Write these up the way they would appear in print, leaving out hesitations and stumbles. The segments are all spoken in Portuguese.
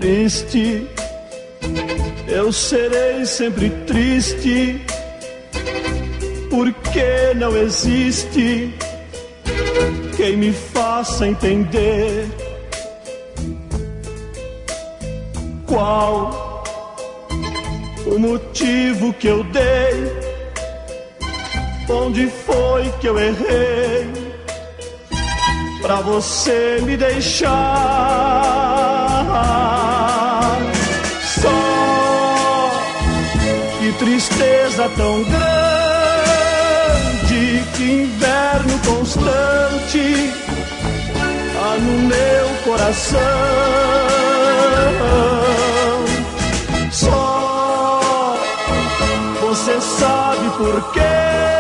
triste, eu serei sempre triste, porque não existe quem me faça entender qual o motivo que eu dei, onde foi que eu errei pra você me deixar. Só que tristeza tão grande, que inverno constante há no meu coração. Só você sabe por quê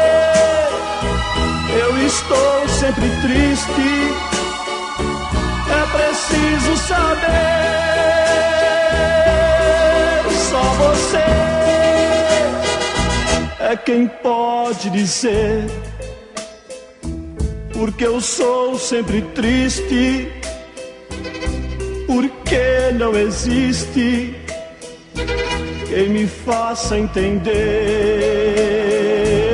eu estou sempre triste. É preciso saber. Só você é quem pode dizer porque eu sou sempre triste, porque não existe quem me faça entender.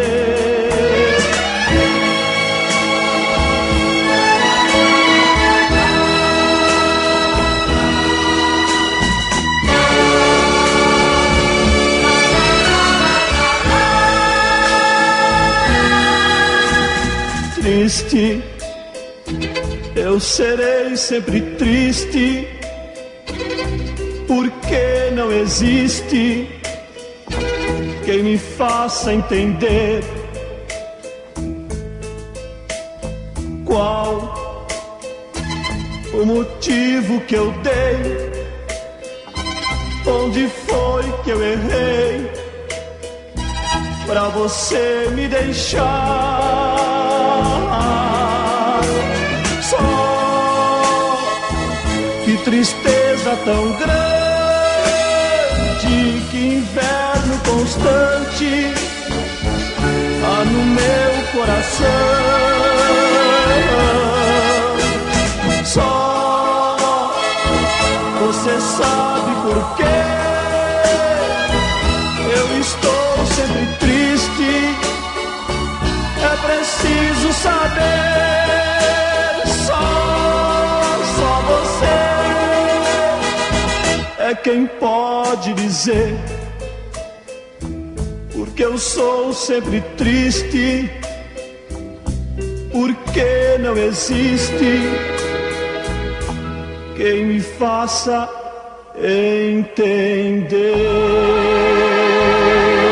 Triste, eu serei sempre triste, porque não existe quem me faça entender qual o motivo que eu dei, onde foi que eu errei pra você me deixar. Só que tristeza tão grande, que inverno constante há no meu coração. Só você sabe por quê eu estou sempre triste. É preciso saber. Só você é quem pode dizer porque eu sou sempre triste, porque não existe quem me faça entender.